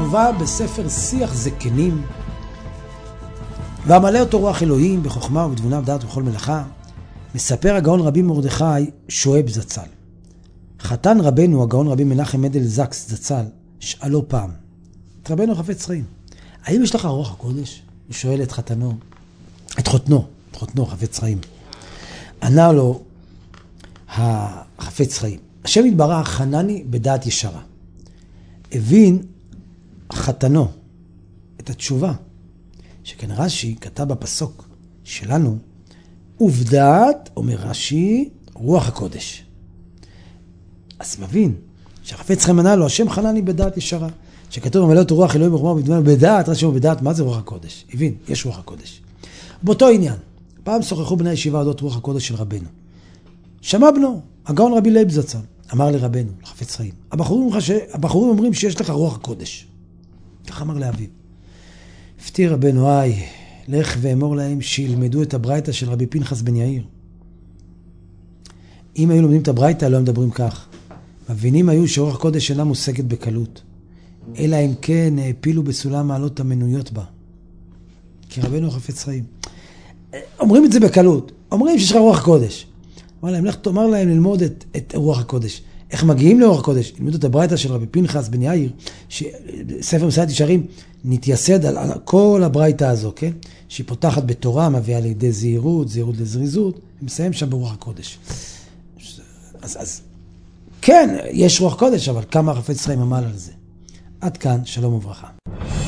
מובא בספר שיח זקנים, והמלא אותו רוח אלוהים בחוכמה ובתבונה ובדעת ובכל מלאכה. מספר הגאון רבי מרדכי שואב זצ"ל. חתן רבנו הגאון רבי מנחם מנדל זקס זצ"ל שאלו פעם את רבנו חפץ חיים, האם יש לך רוח הקודש? הוא שואל את חותנו חפץ חיים. ענה לו החפץ חיים, השם יתברך חנני בדעת ישרה. הבין חתנו את התשובה שכן רש"י כתב בפסוק שלנו, ובדעת, אומר רש"י, רוח הקודש. אז מבין שהחפץ חיים ענה לו, השם חנני בדעת ישרה. שכתוב ממלא אותו רוח אלוהים בחוכמה ובתבונה בדעת, רש"י אומר בדעת, מה זה רוח הקודש? הבין, יש רוח הקודש. באותו עניין, פעם שוחחו בני הישיבה אודות רוח הקודש של רבנו. שמע בנו, הגאון רבי לייב זצ"ל, אמר לרבנו, לחפץ חיים, הבחורים אומרים שיש לך רוח הקודש. כך אמר לאביו. הפתיר רבנו, לך ואמור להם שילמדו את הברייתא של רבי פנחס בן יאיר. אם היו לומדים את הברייתא, לא מדברים כך. מבינים היו שרוח הקודש אינה מושגת בקלות, אלא אם כן העפילו בסולם מעלות המנויות בה. כי רבנו חפץ חיים. אומרים את זה בקלות. אומרים שיש לך רוח הקודש. אמר להם, לך תאמר להם ללמוד את רוח הקודש. איך מגיעים לרוח הקודש? ללמוד את הברייתא של רבי פנחס בן יאיר, ספר מסילת ישרים, נתייסד על כל הברייתא הזו, כן? שהיא פותחת בתורה, מביאה לידי זהירות לזריזות, ומסיים שם ברוח הקודש. אז כן, יש רוח קודש, אבל כמה חפץ חיים עמל על זה. עד כאן, שלום וברכה.